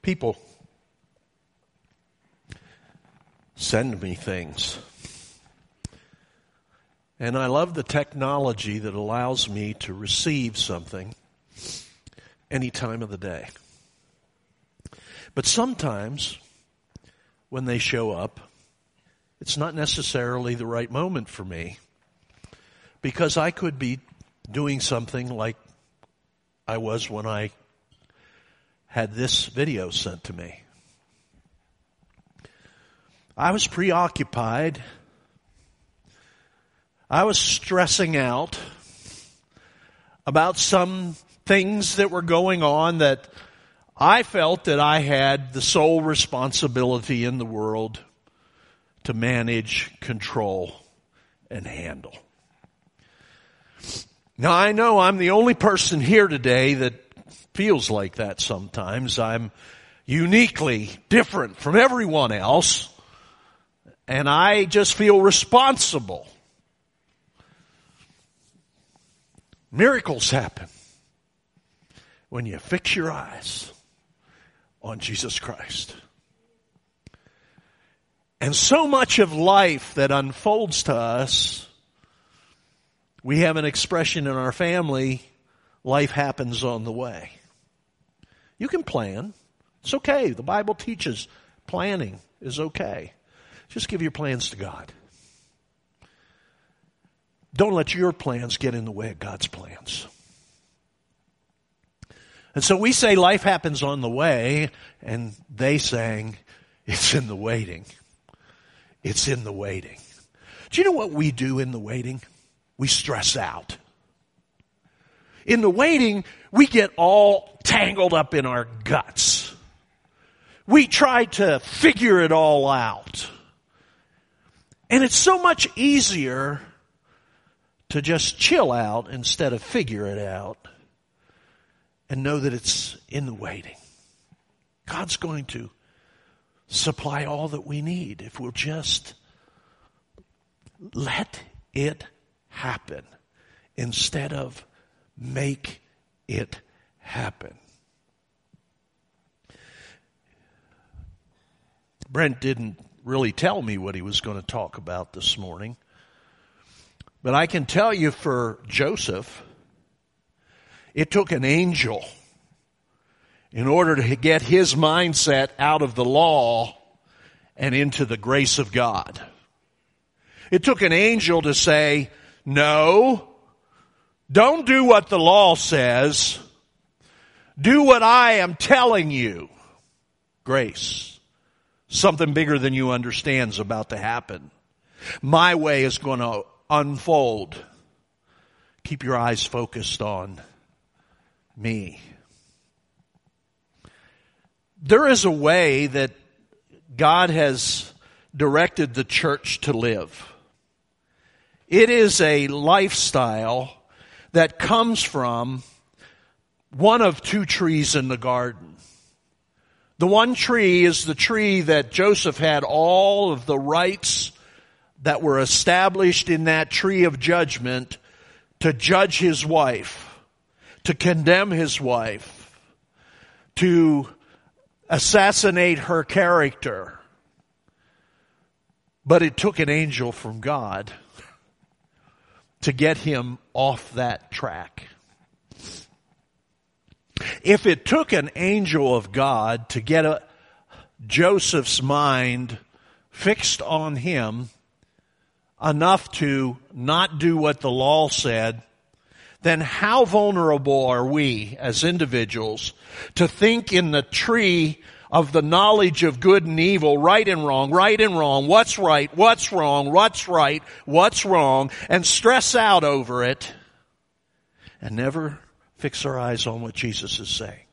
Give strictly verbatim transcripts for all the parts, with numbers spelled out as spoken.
People send me things. And I love the technology that allows me to receive something any time of the day. But sometimes when they show up, it's not necessarily the right moment for me, because I could be doing something like I was when I had this video sent to me. I was preoccupied. I was stressing out about some things that were going on that I felt that I had the sole responsibility in the world to manage, control, and handle. Now, I know I'm the only person here today that feels like that sometimes. I'm uniquely different from everyone else, and I just feel responsible. Miracles happen when you fix your eyes on Jesus Christ. And so much of life that unfolds to us, we have an expression in our family, life happens on the way. You can plan. It's okay. The Bible teaches planning is okay. Just give your plans to God. Don't let your plans get in the way of God's plans. And so we say life happens on the way, and they sang, it's in the waiting. It's in the waiting. Do you know what we do in the waiting? We stress out. In the waiting, we get all tangled up in our guts. We try to figure it all out. And it's so much easier to just chill out instead of figure it out and know that it's in the waiting. God's going to supply all that we need if we'll just let it happen instead of make it happen. Brent didn't really tell me what he was going to talk about this morning, but I can tell you for Joseph, it took an angel in order to get his mindset out of the law and into the grace of God. It took an angel to say, no, don't do what the law says. Do what I am telling you. Grace. Something bigger than you understand is about to happen. My way is going to unfold. Keep your eyes focused on me. There is a way that God has directed the church to live. It is a lifestyle that comes from one of two trees in the garden. The one tree is the tree that Joseph had all of the rights that were established in that tree of judgment to judge his wife, to condemn his wife, to assassinate her character. But it took an angel from God to get him off that track. If it took an angel of God to get a, Joseph's mind fixed on him enough to not do what the law said, then how vulnerable are we as individuals to think in the tree of the knowledge of good and evil, right and wrong, right and wrong, what's right, what's wrong, what's right, what's wrong, and stress out over it and never fix our eyes on what Jesus is saying.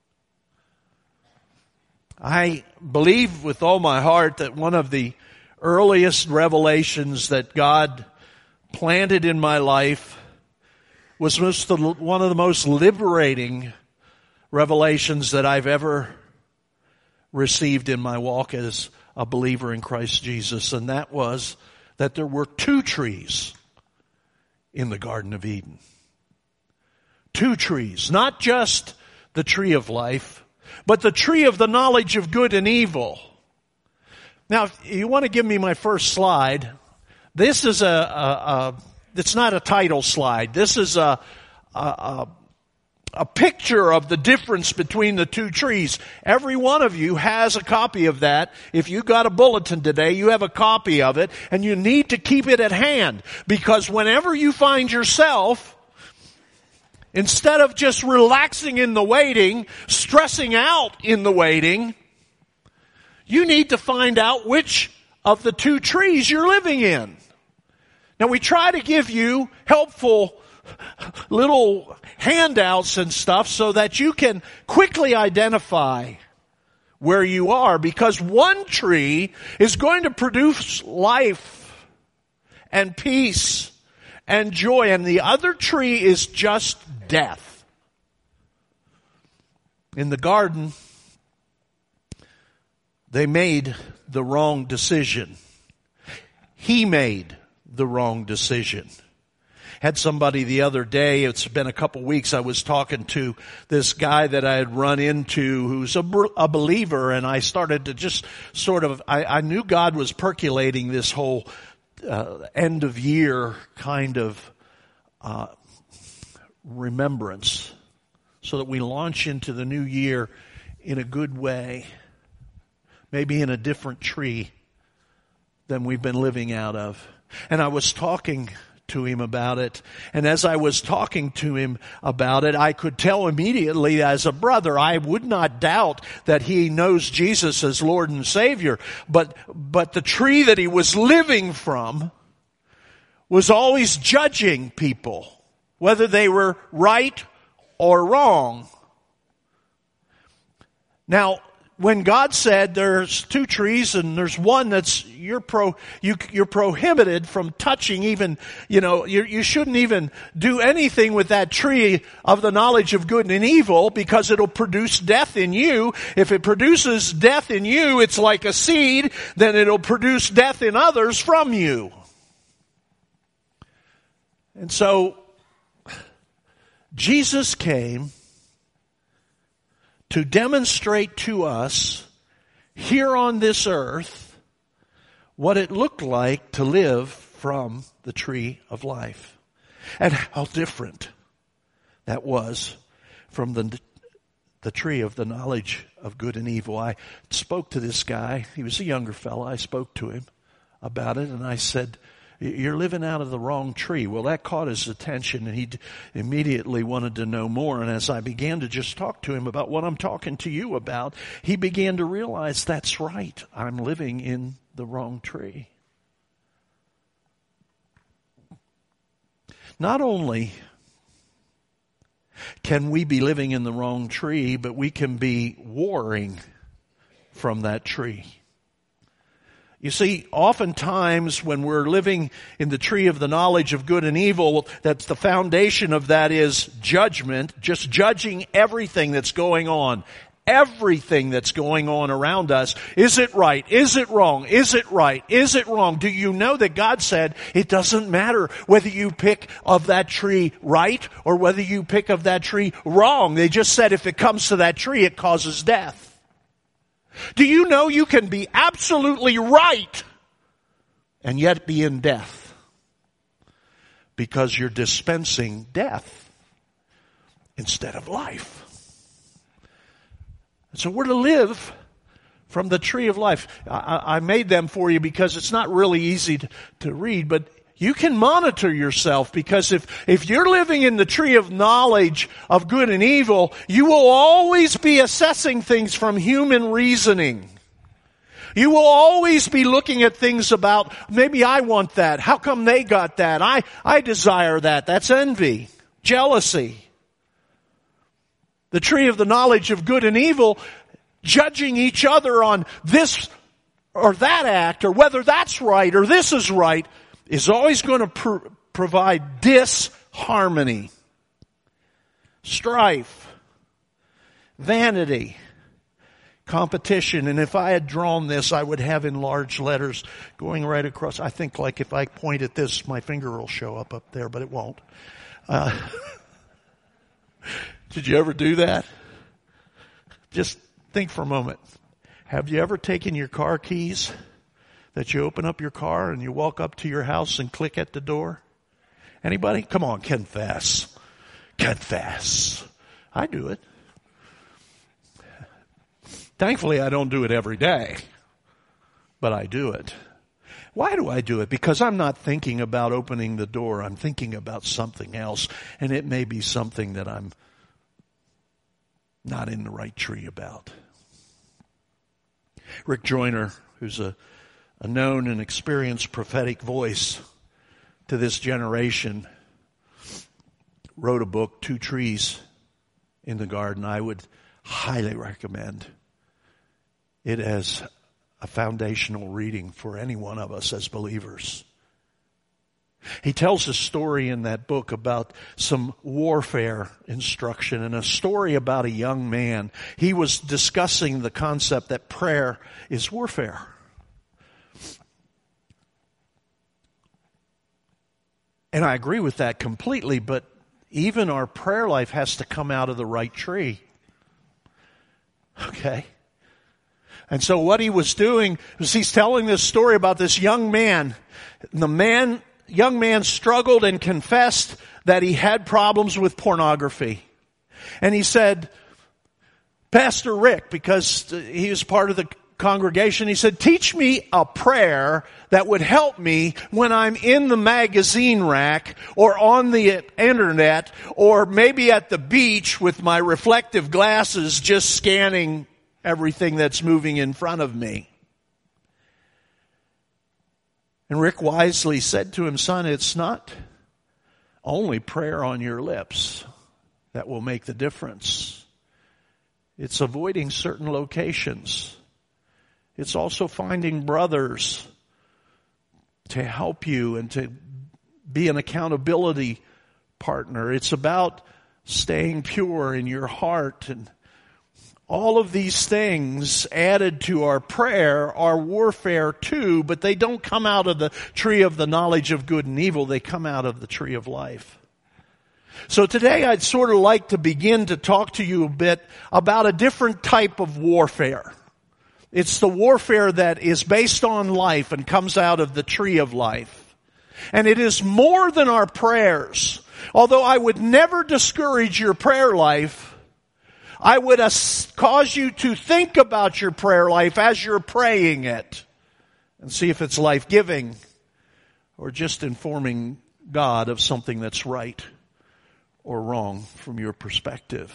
I believe with all my heart that one of the earliest revelations that God planted in my life was most the, one of the most liberating revelations that I've ever received in my walk as a believer in Christ Jesus, and that was that there were two trees in the Garden of Eden. Two trees, not just the tree of life, but the tree of the knowledge of good and evil. Now, if you want to give me my first slide, this is a, a, a it's not a title slide. This is a, a, a, a picture of the difference between the two trees. Every one of you has a copy of that. If you got a bulletin today, you have a copy of it, and you need to keep it at hand, because whenever you find yourself, instead of just relaxing in the waiting, stressing out in the waiting, you need to find out which of the two trees you're living in. Now, we try to give you helpful little handouts and stuff so that you can quickly identify where you are, because one tree is going to produce life and peace and joy, and the other tree is just death. In the garden, they made the wrong decision. He made the wrong decision. Had somebody the other day, it's been a couple weeks, I was talking to this guy that I had run into who's a, a believer, and I started to just sort of, I, I knew God was percolating this whole uh, end of year kind of uh, remembrance so that we launch into the new year in a good way, maybe in a different tree than we've been living out of. And I was talking to him about it. And as I was talking to him about it, I could tell immediately, as a brother, I would not doubt that he knows Jesus as Lord and Savior. But, but the tree that he was living from was always judging people, whether they were right or wrong. Now, when God said there's two trees and there's one that's you're pro you you're prohibited from touching, even you know you you shouldn't even do anything with that tree of the knowledge of good and evil, because it'll produce death in you. If it produces death in you, it's like a seed, then it'll produce death in others from you. And so Jesus came to demonstrate to us here on this earth what it looked like to live from the tree of life, and how different that was from the the tree of the knowledge of good and evil. I spoke to this guy. He was a younger fella. I spoke to him about it, and I said, "You're living out of the wrong tree." Well, that caught his attention, and he immediately wanted to know more. And as I began to just talk to him about what I'm talking to you about, he began to realize, that's right, I'm living in the wrong tree. Not only can we be living in the wrong tree, but we can be warring from that tree. You see, oftentimes when we're living in the tree of the knowledge of good and evil, that's the foundation of that is judgment, just judging everything that's going on. Everything that's going on around us. Is it right? Is it wrong? Is it right? Is it wrong? Do you know that God said it doesn't matter whether you pick of that tree right or whether you pick of that tree wrong? They just said if it comes to that tree, it causes death. Do you know you can be absolutely right and yet be in death? Because you're dispensing death instead of life. So we're to live from the tree of life. I, I made them for you because it's not really easy to, to read, but you can monitor yourself, because if, if you're living in the tree of knowledge of good and evil, you will always be assessing things from human reasoning. You will always be looking at things about, maybe I want that. How come they got that? I, I desire that. That's envy, jealousy. The tree of the knowledge of good and evil, judging each other on this or that act, or whether that's right or this is right, is always going to pr- provide disharmony, strife, vanity, competition. And if I had drawn this, I would have in large letters going right across. I think like if I point at this, my finger will show up up there, but it won't. Uh, did you ever do that? Just Think for a moment. Have you ever taken your car keys that you open up your car and you walk up to your house and click at the door? Anybody? Come on, confess. Confess. I do it. Thankfully, I don't do it every day, but I do it. Why do I do it? Because I'm not thinking about opening the door. I'm thinking about something else, and it may be something that I'm not in the right tree about. Rick Joyner, who's a, a known and experienced prophetic voice to this generation, wrote a book, Two Trees in the Garden. I would highly recommend it as a foundational reading for any one of us as believers. He tells a story in that book about some warfare instruction and a story about a young man. He was discussing the concept that prayer is warfare. And I agree with that completely, but even our prayer life has to come out of the right tree. Okay? And so what he was doing was he's telling this story about this young man. The man, young man struggled and confessed that he had problems with pornography. And he said, Pastor Rick, because he was part of the congregation, he said, teach me a prayer that would help me when I'm in the magazine rack or on the internet or maybe at the beach with my reflective glasses just scanning everything that's moving in front of me. And Rick wisely said to him, son, it's not only prayer on your lips that will make the difference. It's avoiding certain locations. It's also finding brothers to help you and to be an accountability partner. It's about staying pure in your heart. And all of these things added to our prayer are warfare too, but they don't come out of the tree of the knowledge of good and evil. They come out of the tree of life. So today I'd sort of like to begin to talk to you a bit about a different type of warfare. It's the warfare that is based on life and comes out of the tree of life. And it is more than our prayers. Although I would never discourage your prayer life, I would cause you to think about your prayer life as you're praying it and see if it's life-giving or just informing God of something that's right or wrong from your perspective.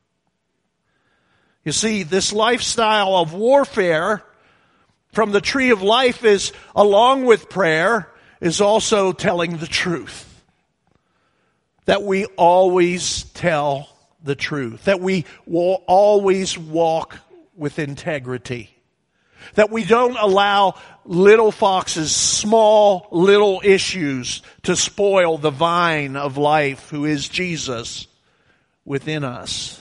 You see, this lifestyle of warfare from the tree of life is, along with prayer, is also telling the truth. That we always tell the truth. That we will always walk with integrity. That we don't allow little foxes, small little issues to spoil the vine of life, who is Jesus, within us.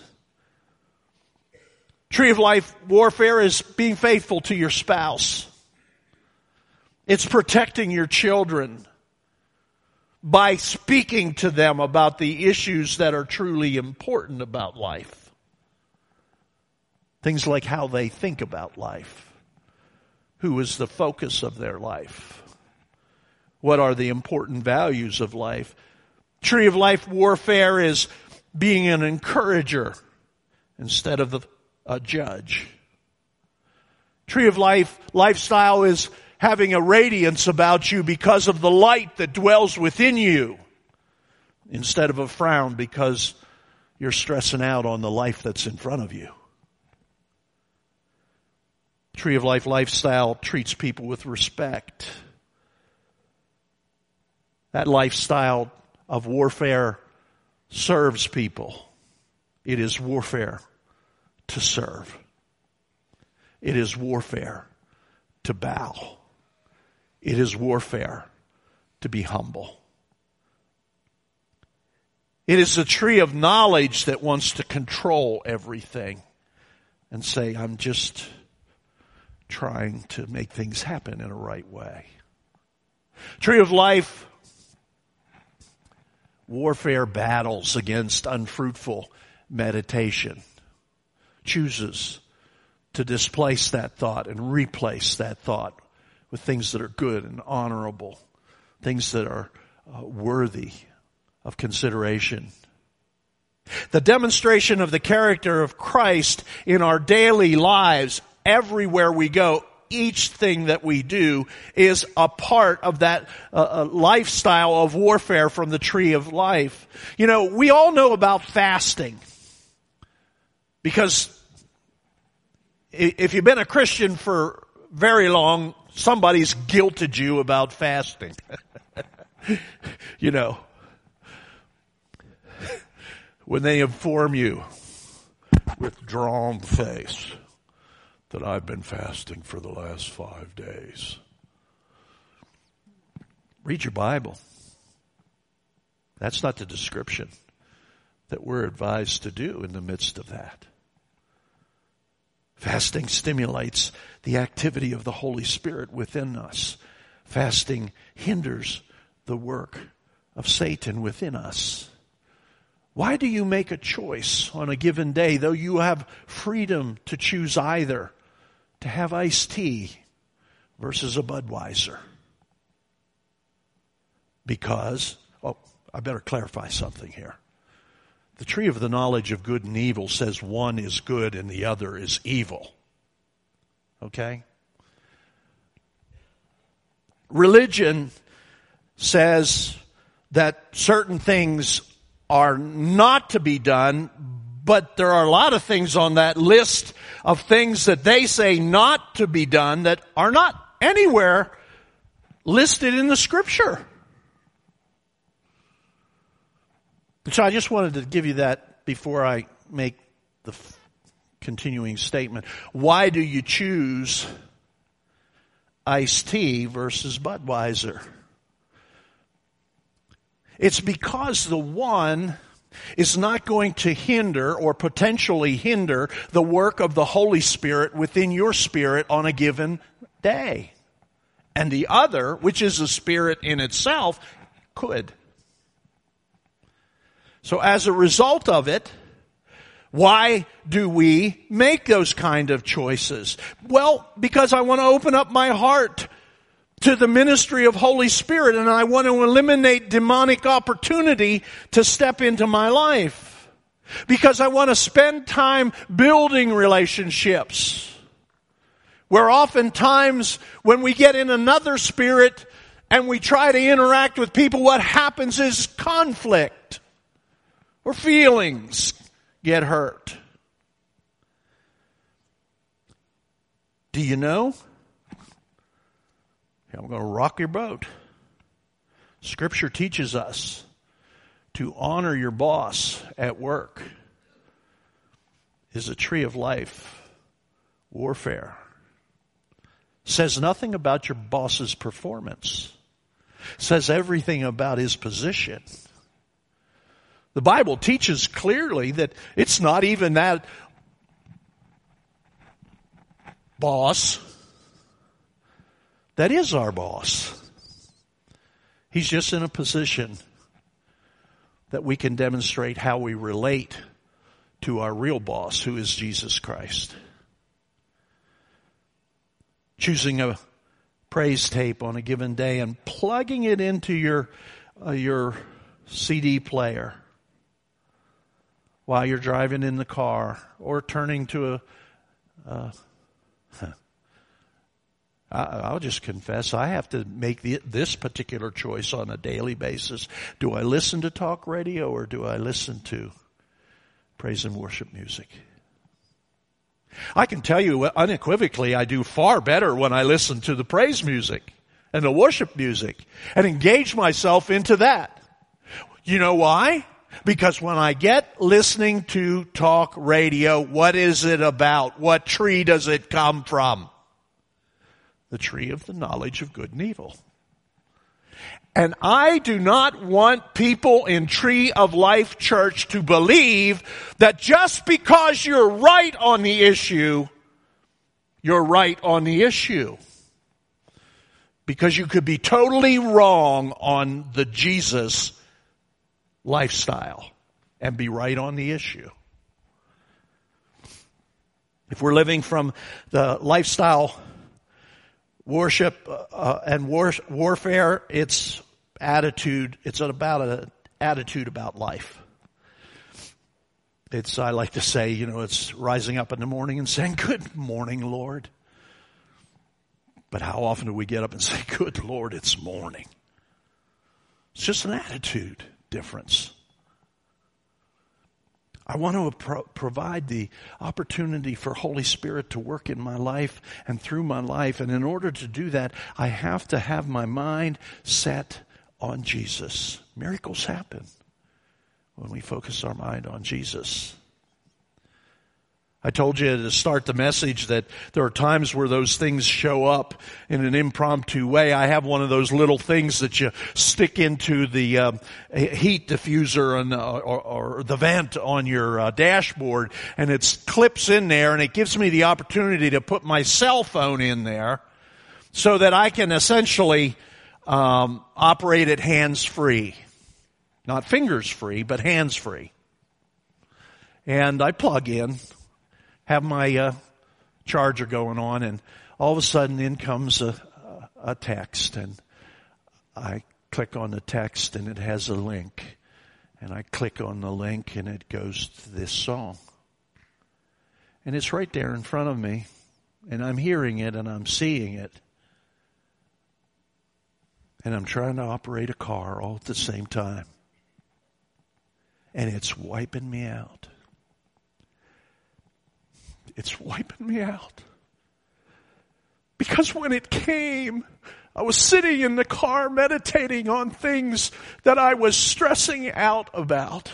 Tree of life warfare is being faithful to your spouse. It's protecting your children by speaking to them about the issues that are truly important about life. Things like how they think about life. Who is the focus of their life? What are the important values of life? Tree of life warfare is being an encourager instead of a judge. Tree of life lifestyle is having a radiance about you because of the light that dwells within you, instead of a frown because you're stressing out on the life that's in front of you. Tree of life lifestyle treats people with respect. That lifestyle of warfare serves people. It is warfare to serve. It is warfare to bow. It is warfare to be humble. It is a tree of knowledge that wants to control everything and say, I'm just trying to make things happen in a right way. Tree of life warfare battles against unfruitful meditation. Chooses to displace that thought and replace that thought with things that are good and honorable, things that are uh, worthy of consideration. The demonstration of the character of Christ in our daily lives, everywhere we go, each thing that we do is a part of that uh, lifestyle of warfare from the tree of life. You know, we all know about fasting. Because if you've been a Christian for very long, somebody's guilted you about fasting. You know, when they inform you with drawn face that I've been fasting for the last five days. Read your Bible. That's not the description that we're advised to do in the midst of that. Fasting stimulates the activity of the Holy Spirit within us. Fasting hinders the work of Satan within us. Why do you make a choice on a given day, though you have freedom to choose either, to have iced tea versus a Budweiser? Because, oh, I better clarify something here. The tree of the knowledge of good and evil says one is good and the other is evil. Okay? Religion says that certain things are not to be done, but there are a lot of things on that list of things that they say not to be done that are not anywhere listed in the Scripture. So I just wanted to give you that before I make the f- continuing statement. Why do you choose iced tea versus Budweiser? It's because the one is not going to hinder or potentially hinder the work of the Holy Spirit within your spirit on a given day. And the other, which is a spirit in itself, could. So as a result of it, why do we make those kind of choices? Well, because I want to open up my heart to the ministry of Holy Spirit, and I want to eliminate demonic opportunity to step into my life. Because I want to spend time building relationships. Where oftentimes when we get in another spirit and we try to interact with people, what happens is conflict. Or feelings get hurt. Do you know? I'm going to rock your boat. Scripture teaches us to honor your boss at work is a tree of life warfare. Says nothing about your boss's performance. Says everything about his position. The Bible teaches clearly that it's not even that boss that is our boss. He's just in a position that we can demonstrate how we relate to our real boss, who is Jesus Christ. Choosing a praise tape on a given day and plugging it into your uh, your C D player while you're driving in the car, or turning to a, uh, I'll just confess, I have to make the, this particular choice on a daily basis. Do I listen to talk radio or do I listen to praise and worship music? I can tell you unequivocally, I do far better when I listen to the praise music and the worship music and engage myself into that. You know why? Because when I get listening to talk radio, what is it about? What tree does it come from? The tree of the knowledge of good and evil. And I do not want people in Tree of Life Church to believe that just because you're right on the issue, you're right on the issue. Because you could be totally wrong on the Jesus lifestyle and be right on the issue. If we're living from the lifestyle worship uh, and war, warfare, it's attitude. It's about an attitude about life. It's, I like to say, you know, it's rising up in the morning and saying, "Good morning, Lord." But how often do we get up and say, "Good Lord, it's morning"? It's just an attitude difference. I want to pro- provide the opportunity for Holy Spirit to work in my life and through my life. And in order to do that, I have to have my mind set on Jesus. Miracles happen when we focus our mind on Jesus. I told you to start the message that there are times where those things show up in an impromptu way. I have one of those little things that you stick into the um, heat diffuser and, uh, or, or the vent on your uh, dashboard, and it clips in there, and it gives me the opportunity to put my cell phone in there so that I can essentially um, operate it hands-free. Not fingers-free, but hands-free. And I plug in, have my uh, charger going on, and all of a sudden in comes a, a text, and I click on the text, and it has a link, and I click on the link, and it goes to this song. And it's right there in front of me, and I'm hearing it, and I'm seeing it, and I'm trying to operate a car all at the same time. And it's wiping me out. It's wiping me out. Because when it came, I was sitting in the car meditating on things that I was stressing out about.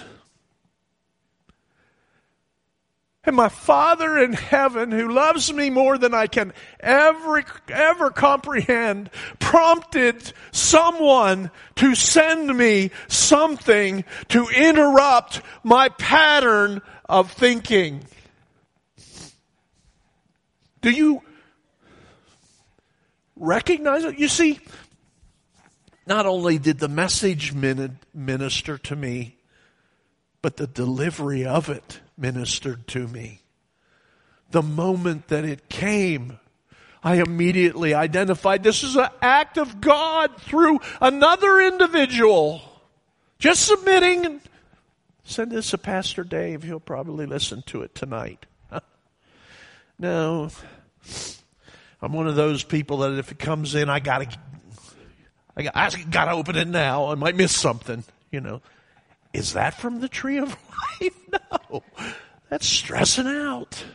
And my Father in heaven, who loves me more than I can ever, ever comprehend, prompted someone to send me something to interrupt my pattern of thinking. Do you recognize it? You see, not only did the message minister to me, but the delivery of it ministered to me. The moment that it came, I immediately identified this is an act of God through another individual. Just submitting. Send this to Pastor Dave. He'll probably listen to it tonight. No. I'm one of those people that if it comes in, I gotta, I got, I gotta open it now. I might miss something, you know. Is that from the tree of life? No. That's stressing out.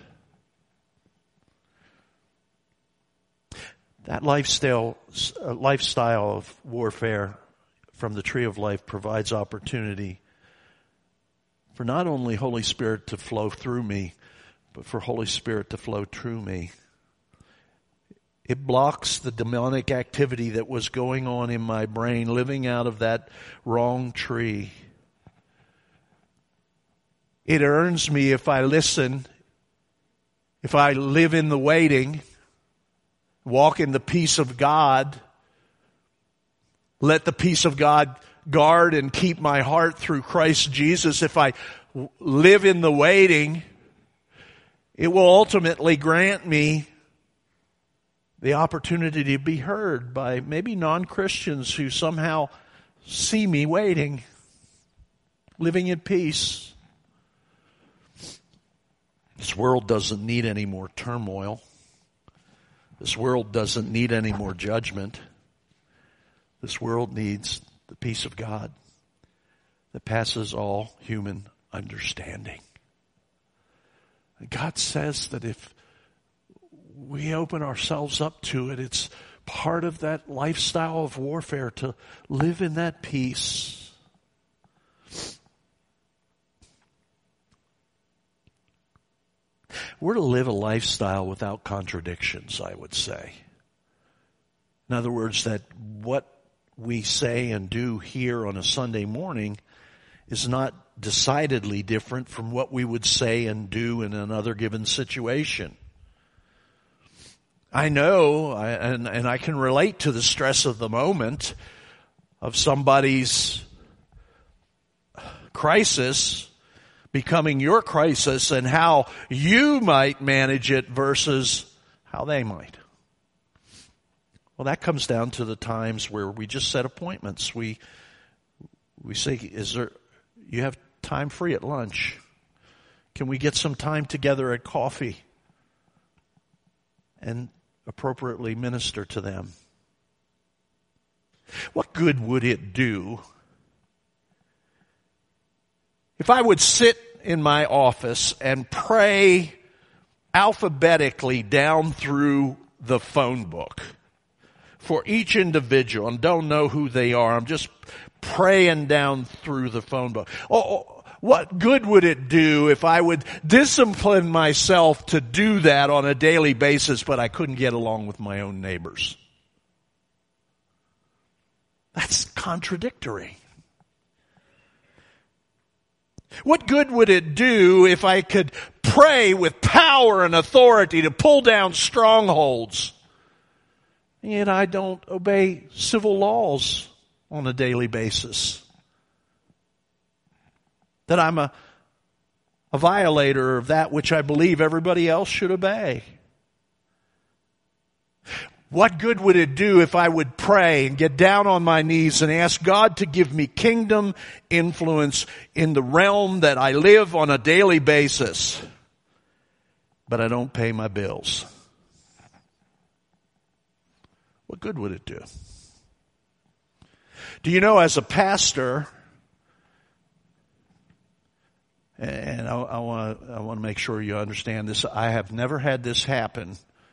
That lifestyle, uh, lifestyle of warfare from the tree of life provides opportunity for not only Holy Spirit to flow through me, but for Holy Spirit to flow through me. It blocks the demonic activity that was going on in my brain, living out of that wrong tree. It earns me if I listen, if I live in the waiting, walk in the peace of God, let the peace of God guard and keep my heart through Christ Jesus. If I live in the waiting, it will ultimately grant me the opportunity to be heard by maybe non-Christians who somehow see me waiting, living in peace. This world doesn't need any more turmoil. This world doesn't need any more judgment. This world needs the peace of God that passes all human understanding. God says that if we open ourselves up to it, it's part of that lifestyle of warfare to live in that peace. We're to live a lifestyle without contradictions, I would say. In other words, that what we say and do here on a Sunday morning is not decidedly different from what we would say and do in another given situation. I know, I, and, and I can relate to the stress of the moment of somebody's crisis, becoming your crisis and how you might manage it versus how they might. Well, that comes down to the times where we just set appointments. We we say, is there, you have time free at lunch? Can we get some time together at coffee and appropriately minister to them? What good would it do if I would sit in my office and pray alphabetically down through the phone book for each individual and don't know who they are? I'm just praying down through the phone book. Oh, what good would it do if I would discipline myself to do that on a daily basis, but I couldn't get along with my own neighbors? That's contradictory. What good would it do if I could pray with power and authority to pull down strongholds, and yet I don't obey civil laws on a daily basis? That I'm a, a violator of that which I believe everybody else should obey. What good would it do if I would pray and get down on my knees and ask God to give me kingdom influence in the realm that I live on a daily basis, but I don't pay my bills? What good would it do? Do you know, as a pastor, and I, I want to I want to make sure you understand this, I have never had this happen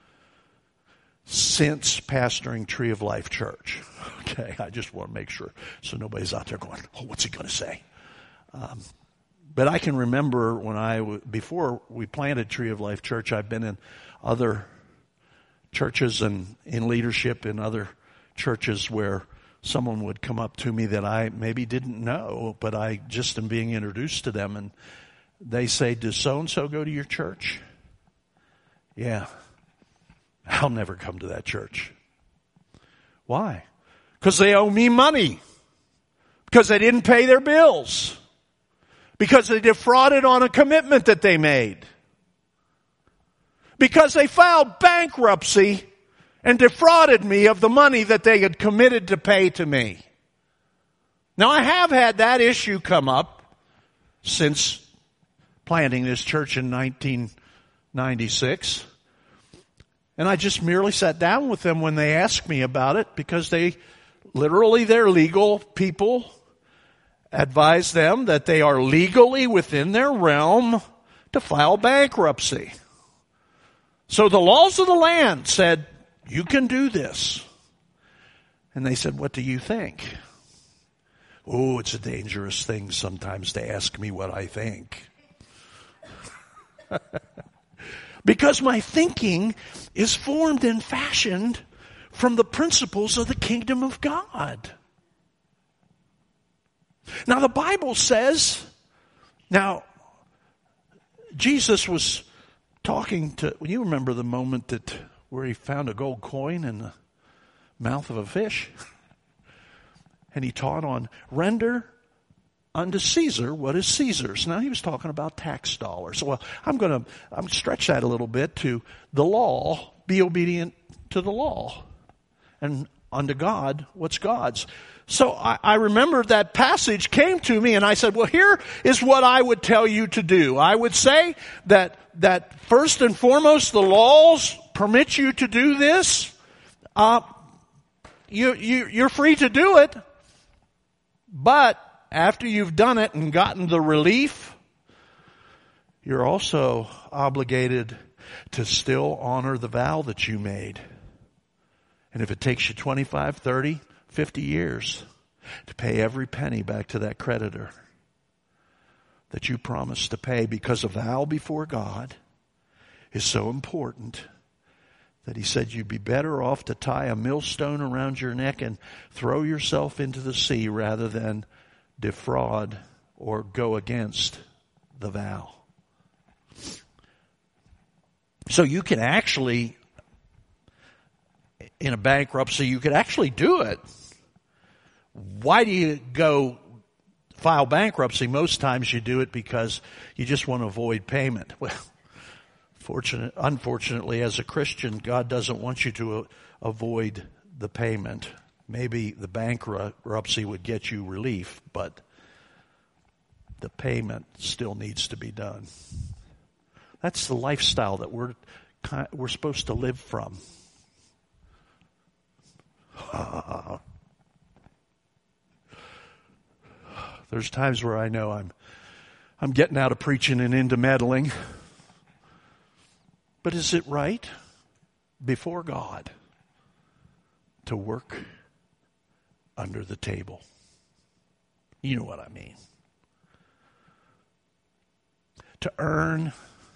since pastoring Tree of Life Church. Okay, I just want to make sure so nobody's out there going, oh, what's he going to say? Um, but I can remember when I, before we planted Tree of Life Church, I've been in other churches and in leadership in other churches where someone would come up to me that I maybe didn't know, but I just am being introduced to them, and they say, does so-and-so go to your church? Yeah. I'll never come to that church. Why? Because they owe me money. Because they didn't pay their bills. Because they defrauded on a commitment that they made. Because they filed bankruptcy and defrauded me of the money that they had committed to pay to me. Now, I have had that issue come up since planting this church in nineteen ninety-six. And I just merely sat down with them when they asked me about it, because they, literally their legal people advised them that they are legally within their realm to file bankruptcy. So the laws of the land said, you can do this. And they said, what do you think? Oh, it's a dangerous thing sometimes to ask me what I think. Because my thinking is formed and fashioned from the principles of the kingdom of God. Now the Bible says, now Jesus was talking to, you remember the moment that where he found a gold coin in the mouth of a fish? And he taught on render unto Caesar what is Caesar's. Now he was talking about tax dollars. Well, I'm going to I'm stretch that a little bit to the law. Be obedient to the law, and unto God what's God's. So I, I remember that passage came to me, and I said, well, here is what I would tell you to do. I would say that that first and foremost, the laws permit you to do this. Uh, you, you you're free to do it, but after you've done it and gotten the relief, you're also obligated to still honor the vow that you made. And if it takes you twenty-five, thirty, fifty years to pay every penny back to that creditor that you promised to pay, because a vow before God is so important that he said you'd be better off to tie a millstone around your neck and throw yourself into the sea rather than defraud or go against the vow. So you can actually, in a bankruptcy, you could actually do it. Why do you go file bankruptcy, most times you do it because you just want to avoid payment. Well, fortunate, unfortunately, as a Christian, God doesn't want you to uh, avoid the payment. Maybe the bankruptcy would get you relief, but the payment still needs to be done. That's the lifestyle that we're we're supposed to live from. There's times where I know I'm I'm getting out of preaching and into meddling. But is it right before God to work under the table? You know what I mean. To earn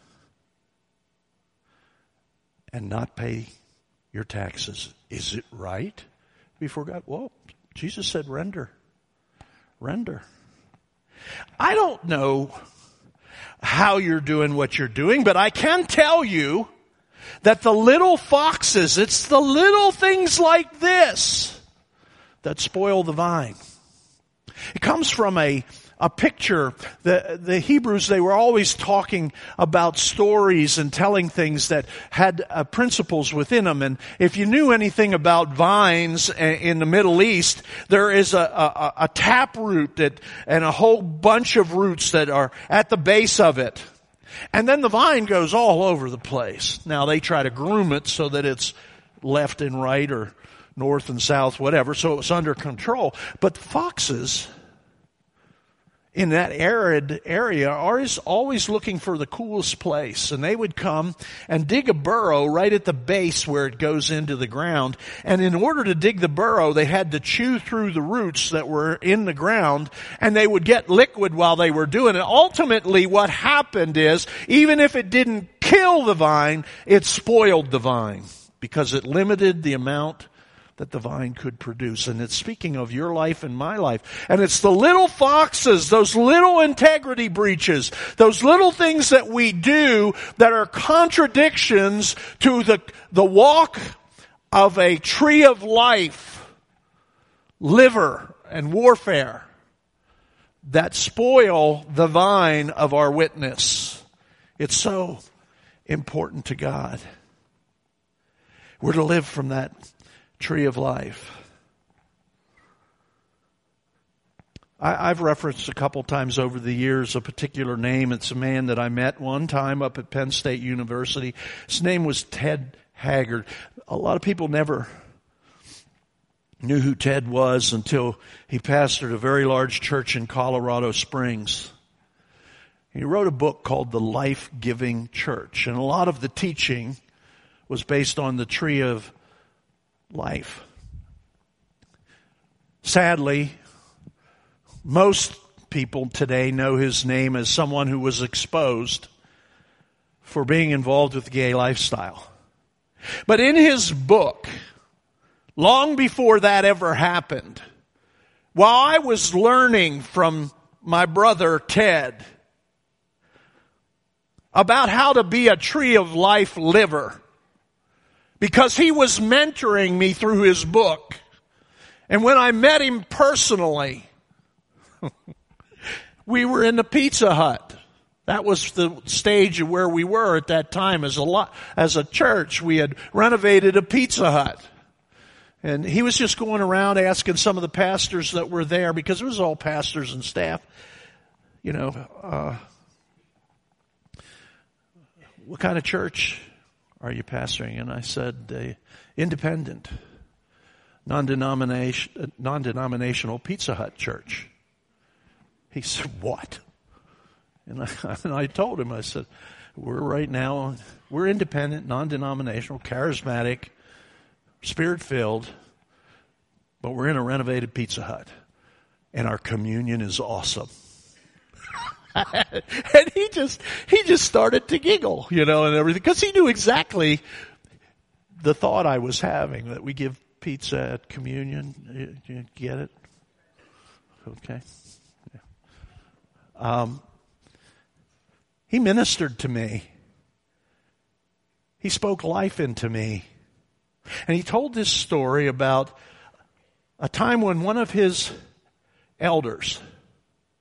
and not pay your taxes. Is it right before God? Well, Jesus said render. Render. I don't know how you're doing what you're doing, but I can tell you that the little foxes, it's the little things like this that spoil the vine. It comes from a A picture. The, the Hebrews, they were always talking about stories and telling things that had uh, principles within them. And if you knew anything about vines in the Middle East, there is a, a, a tap root that, and a whole bunch of roots that are at the base of it. And then the vine goes all over the place. Now they try to groom it so that it's left and right or north and south, whatever, so it's under control. But foxes in that arid area are always looking for the coolest place. And they would come and dig a burrow right at the base where it goes into the ground. And in order to dig the burrow, they had to chew through the roots that were in the ground, and they would get liquid while they were doing it. Ultimately, what happened is, even if it didn't kill the vine, it spoiled the vine because it limited the amount that the vine could produce. And it's speaking of your life and my life. And it's the little foxes, those little integrity breaches, those little things that we do that are contradictions to the, the walk of a tree of life, liver and warfare, that spoil the vine of our witness. It's so important to God. We're to live from that tree of life. I, I've referenced a couple times over the years a particular name. It's a man that I met one time up at Penn State University. His name was Ted Haggard. A lot of people never knew who Ted was until he pastored a very large church in Colorado Springs. He wrote a book called The Life-Giving Church, and a lot of the teaching was based on the tree of life. Sadly, most people today know his name as someone who was exposed for being involved with the gay lifestyle. But in his book, long before that ever happened, while I was learning from my brother Ted about how to be a tree of life liver, because he was mentoring me through his book. And when I met him personally, we were in the Pizza Hut. That was the stage of where we were at that time as a lot, as a church. We had renovated a Pizza Hut. And he was just going around asking some of the pastors that were there, because it was all pastors and staff, you know, uh, what kind of church are you pastoring? And I said, uh, independent, non-denomination, non-denominational Pizza Hut church. He said, what? And I, and I told him, I said, we're right now, we're independent, non-denominational, charismatic, Spirit-filled, but we're in a renovated Pizza Hut. And our communion is awesome. And he just, he just started to giggle, you know, and everything, because he knew exactly the thought I was having, that we give pizza at communion. You, you get it? Okay. Yeah. Um, he ministered to me. He spoke life into me. And he told this story about a time when one of his elders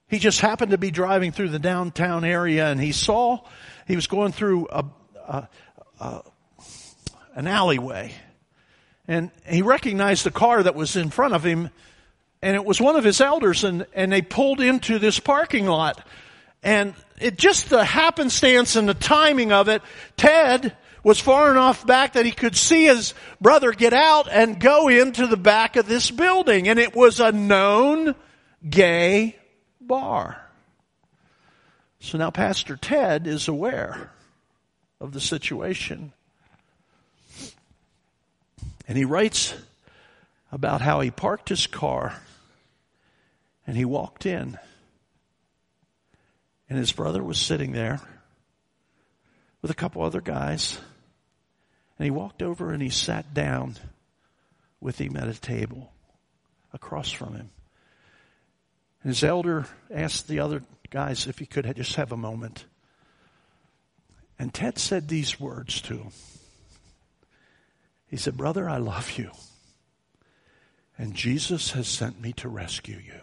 He just happened to be driving through the downtown area, and he saw, he was going through a, a, a an alleyway. And he recognized the car that was in front of him, and it was one of his elders, and, and they pulled into this parking lot. And it just the happenstance and the timing of it, Ted was far enough back that he could see his brother get out and go into the back of this building. And it was a known gay bar. So now Pastor Ted is aware of the situation. And he writes about how he parked his car and he walked in. And his brother was sitting there with a couple other guys. And he walked over and he sat down with him at a table across from him. And his elder asked the other guys if he could just have a moment. And Ted said these words to him. He said, "Brother, I love you. And Jesus has sent me to rescue you."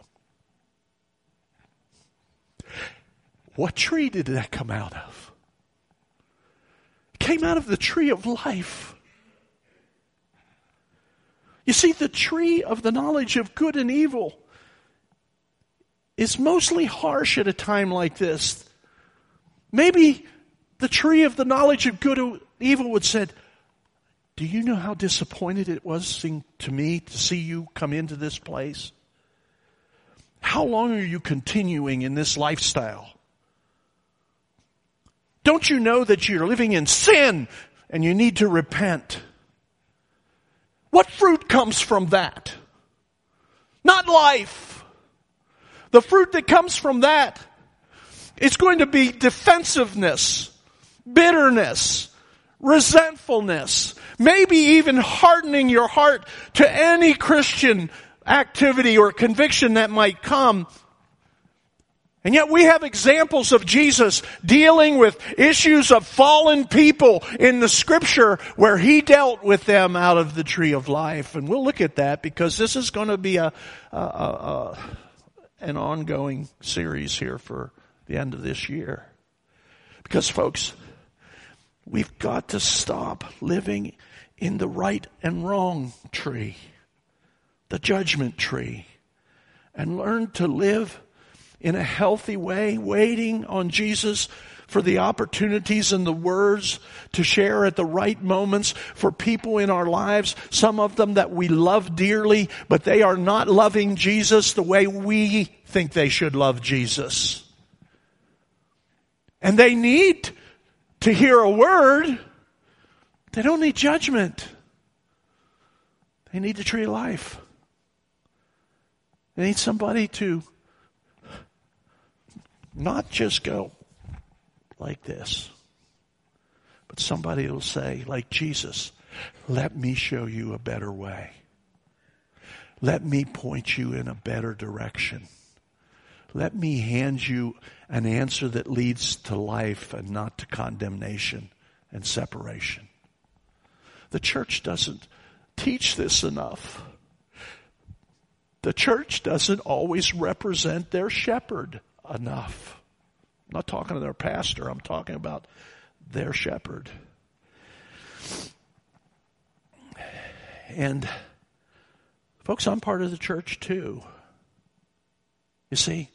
What tree did that come out of? It came out of the tree of life. You see, the tree of the knowledge of good and evil is mostly harsh at a time like this. Maybe the tree of the knowledge of good and evil would say, "Do you know how disappointed it was to me to see you come into this place? How long are you continuing in this lifestyle? Don't you know that you're living in sin and you need to repent? What fruit comes from that? Not life. The fruit that comes from that is going to be defensiveness, bitterness, resentfulness, maybe even hardening your heart to any Christian activity or conviction that might come. And yet we have examples of Jesus dealing with issues of fallen people in the Scripture where He dealt with them out of the tree of life. And we'll look at that because this is going to be a, a, a, a an ongoing series here for the end of this year. Because folks, we've got to stop living in the right and wrong tree, the judgment tree, and learn to live in a healthy way, waiting on Jesus for the opportunities and the words to share at the right moments for people in our lives, some of them that we love dearly, but they are not loving Jesus the way we think they should love Jesus. And they need to hear a word. They don't need judgment. They need the tree of life. They need somebody to not just go like this, but somebody will say, like Jesus, "Let me show you a better way. Let me point you in a better direction. Let me hand you an answer that leads to life and not to condemnation and separation." The church doesn't teach this enough. The church doesn't always represent their shepherd enough. I'm not talking to their pastor. I'm talking about their shepherd. And folks, I'm part of the church too. You see,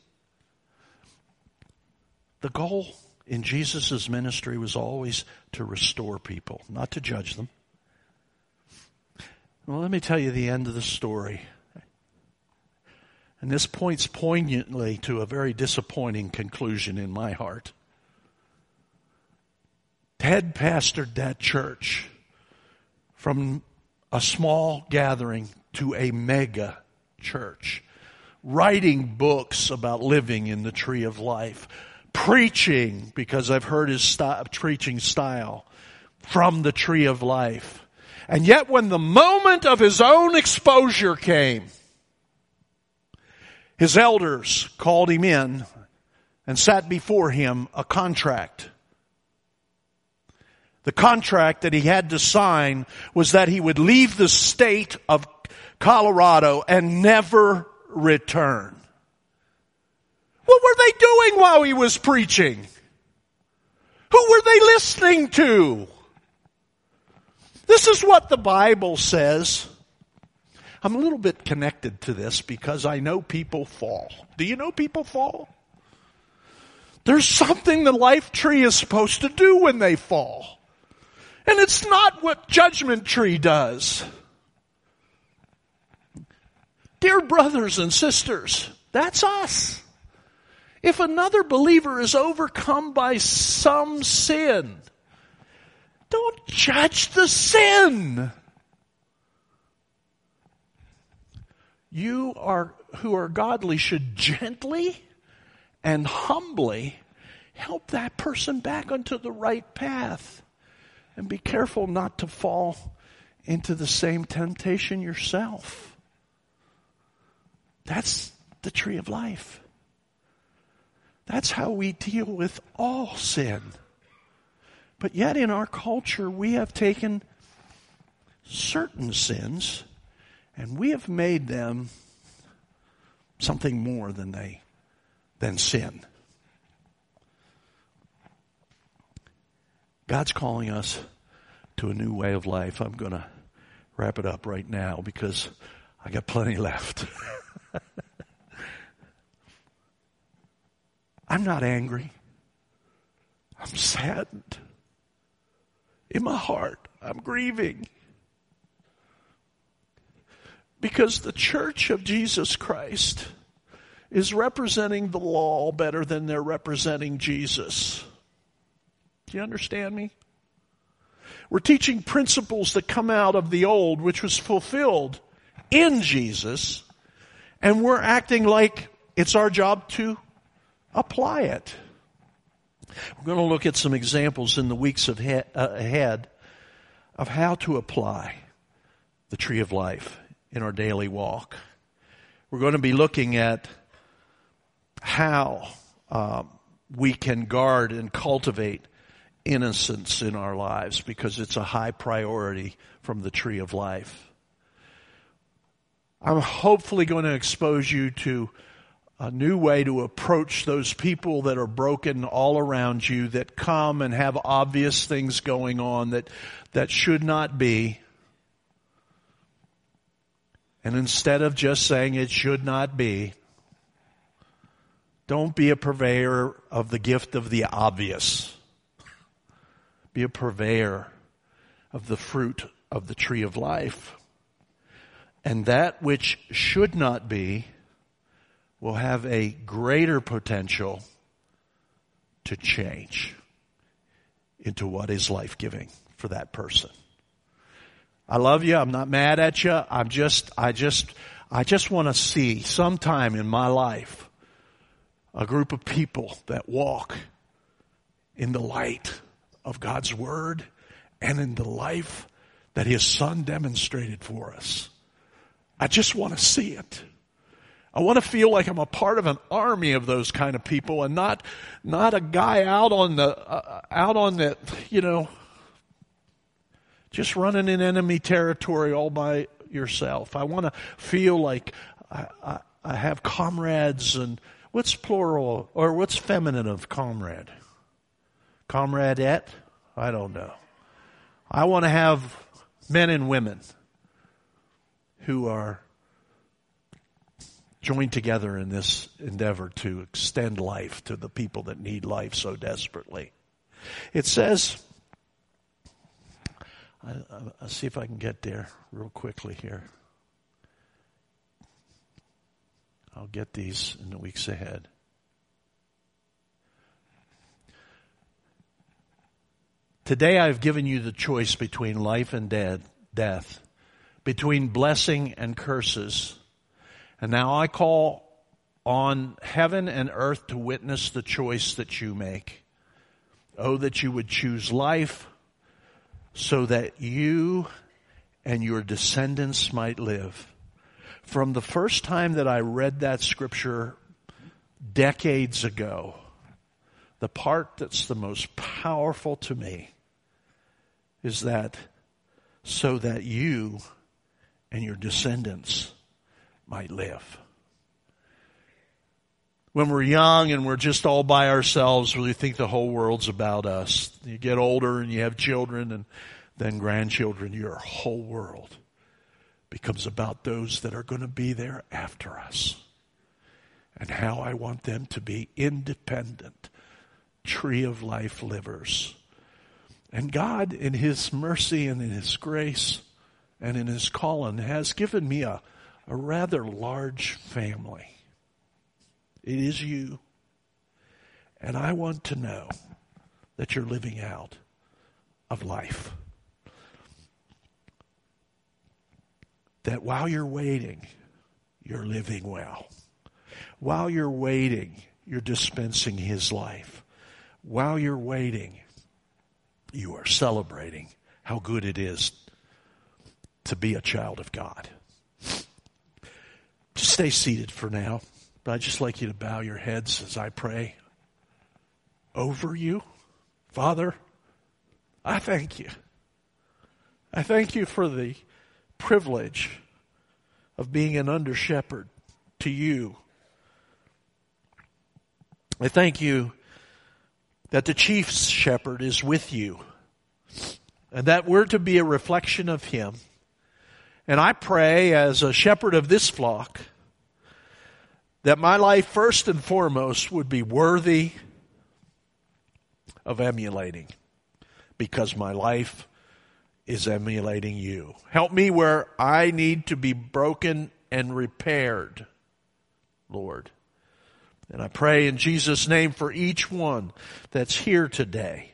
the goal in Jesus' ministry was always to restore people, not to judge them. Well, let me tell you the end of the story. And this points poignantly to a very disappointing conclusion in my heart. Ted pastored that church from a small gathering to a mega church, writing books about living in the tree of life, preaching, because I've heard his style, preaching style, from the tree of life. And yet when the moment of his own exposure came, his elders called him in and sat before him a contract. The contract that he had to sign was that he would leave the state of Colorado and never return. What were they doing while he was preaching? Who were they listening to? This is what the Bible says. I'm a little bit connected to this because I know people fall. Do you know people fall? There's something the Life Tree is supposed to do when they fall. And it's not what Judgment Tree does. Dear brothers and sisters, that's us. If another believer is overcome by some sin, don't judge the sin. You are, who are godly should gently and humbly help that person back onto the right path. And be careful not to fall into the same temptation yourself. That's the tree of life. That's how we deal with all sin. But yet in our culture, we have taken certain sins and we have made them something more than they, than sin. God's calling us to a new way of life. I'm going to wrap it up right now because I got plenty left. I'm not angry. I'm saddened. In my heart, I'm grieving. Because the church of Jesus Christ is representing the law better than they're representing Jesus. Do you understand me? We're teaching principles that come out of the old, which was fulfilled in Jesus, and we're acting like it's our job to apply it. We're going to look at some examples in the weeks of he- uh, ahead of how to apply the tree of life in our daily walk. We're going to be looking at how uh, we can guard and cultivate innocence in our lives because it's a high priority from the tree of life. I'm hopefully going to expose you to a new way to approach those people that are broken all around you, that come and have obvious things going on that, that should not be. And instead of just saying it should not be, don't be a purveyor of the gift of the obvious. Be a purveyor of the fruit of the tree of life. And that which should not be will have a greater potential to change into what is life-giving for that person. I love you. I'm not mad at you. I'm just, I just, I just want to see sometime in my life a group of people that walk in the light of God's Word and in the life that His Son demonstrated for us. I just want to see it. I want to feel like I'm a part of an army of those kind of people and not, not a guy out on the, uh, out on the, you know, just running in enemy territory all by yourself. I want to feel like I, I, I have comrades. And what's plural or what's feminine of comrade? Comradette? I don't know. I want to have men and women who are joined together in this endeavor to extend life to the people that need life so desperately. It says, I, I'll see if I can get there real quickly here. I'll get these in the weeks ahead. Today I've given you the choice between life and dead, death, between blessing and curses. And now I call on heaven and earth to witness the choice that you make. Oh, that you would choose life so that you and your descendants might live. From the first time that I read that scripture decades ago, the part that's the most powerful to me is that so that you and your descendants might live. When we're young and we're just all by ourselves, we think the whole world's about us. You get older and you have children and then grandchildren. Your whole world becomes about those that are going to be there after us. And how I want them to be independent, tree of life livers. And God, in His mercy and in His grace and in His calling, has given me a, a rather large family. It is you. And I want to know that you're living out of life. That while you're waiting, you're living well. While you're waiting, you're dispensing His life. While you're waiting, you are celebrating how good it is to be a child of God. Just stay seated for now. But I'd just like you to bow your heads as I pray over you. Father, I thank you. I thank you for the privilege of being an under shepherd to you. I thank you that the chief shepherd is with you and that we're to be a reflection of Him. And I pray as a shepherd of this flock that my life first and foremost would be worthy of emulating, because my life is emulating you. Help me where I need to be broken and repaired, Lord. And I pray in Jesus' name for each one that's here today,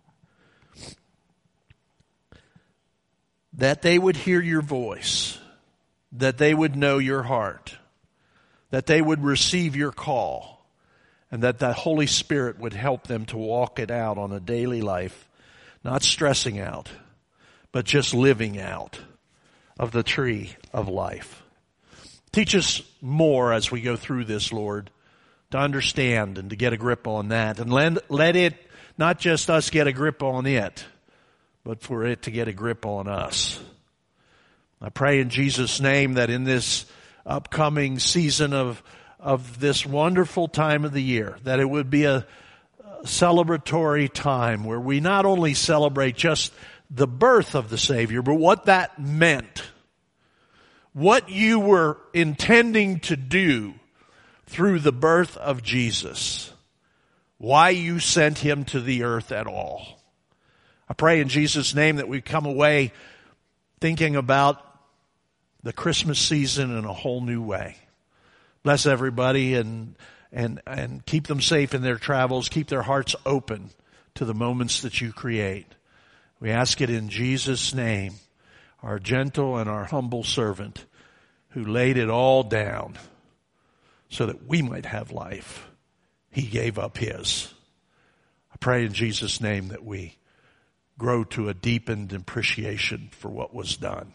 that they would hear your voice, that they would know your heart, that they would receive your call, and that the Holy Spirit would help them to walk it out on a daily life, not stressing out, but just living out of the tree of life. Teach us more as we go through this, Lord, to understand and to get a grip on that. And let, let it, not just us get a grip on it, but for it to get a grip on us. I pray in Jesus' name that in this upcoming season of of this wonderful time of the year, that it would be a celebratory time where we not only celebrate just the birth of the Savior, but what that meant, what you were intending to do through the birth of Jesus, why you sent Him to the earth at all. I pray in Jesus' name that we come away thinking about the Christmas season in a whole new way. Bless everybody and and and keep them safe in their travels. Keep their hearts open to the moments that you create. We ask it in Jesus' name, our gentle and our humble servant who laid it all down so that we might have life. He gave up His. I pray in Jesus' name that we grow to a deepened appreciation for what was done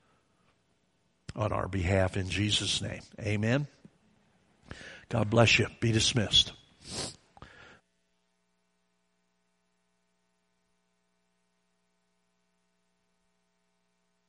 on our behalf in Jesus' name. Amen. God bless you. Be dismissed.